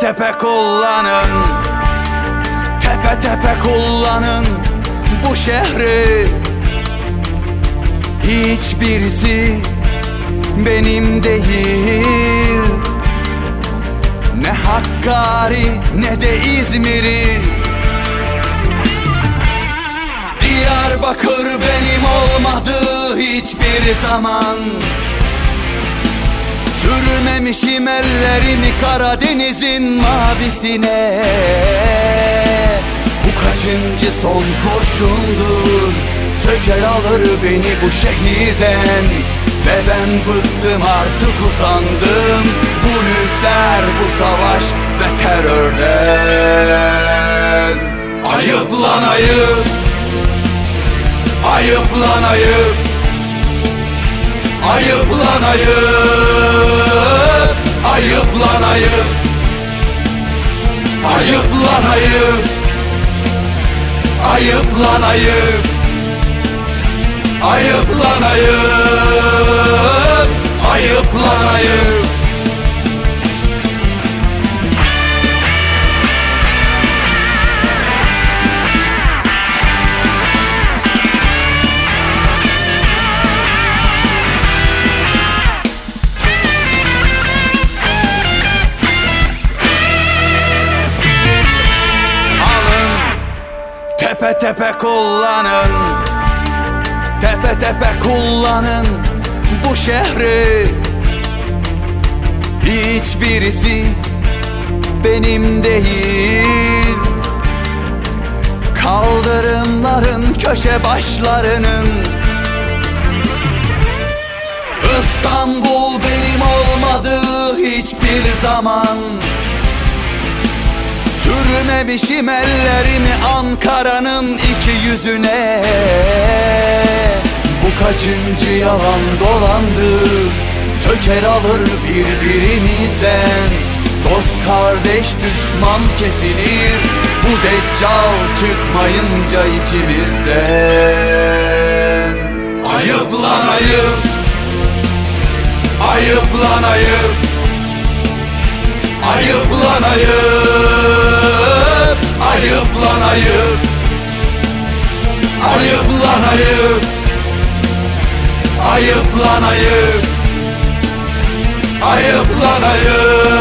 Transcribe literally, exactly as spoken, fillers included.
tepe kullanın, tepe tepe kullanın bu şehri. Hiçbirisi benim değil, ne Hakkari ne de İzmir'i. Diyarbakır benim olmadı hiçbir zaman. Sürmemişim ellerimi Karadeniz'in mavisine. Bu kaçıncı son kurşundur, söker alır beni bu şehirden. Ve ben bıktım artık, usandım bu nükleer, bu savaş ve terörden. Ayıp lan ayıp, ayıp lan ayıp, ayıp lan ayıp, ayıp lan ayıp, ayıp lan ayıp, ayıp lan ayıp, ayıp lan ayıp, ayıp lan ayıp. Tepe tepe kullanın, tepe tepe kullanın bu şehri. Hiçbirisi benim değil, kaldırımların köşe başlarının. İstanbul benim olmadı hiçbir zaman. Sürmemişim ellerimi Ankara'nın iki yüzüne. Bu kaçıncı yalan dolandı, söker alır birbirimizden. Dost kardeş düşman kesilir, bu deccal çıkmayınca içimizden. Ayıp lan ayıp, ayıp lan ayıp, ayıp lan ayıp, ayıp lan ayıp, ayıp lan ayıp, ayıp lan ayıp, ayıp lan ayıp.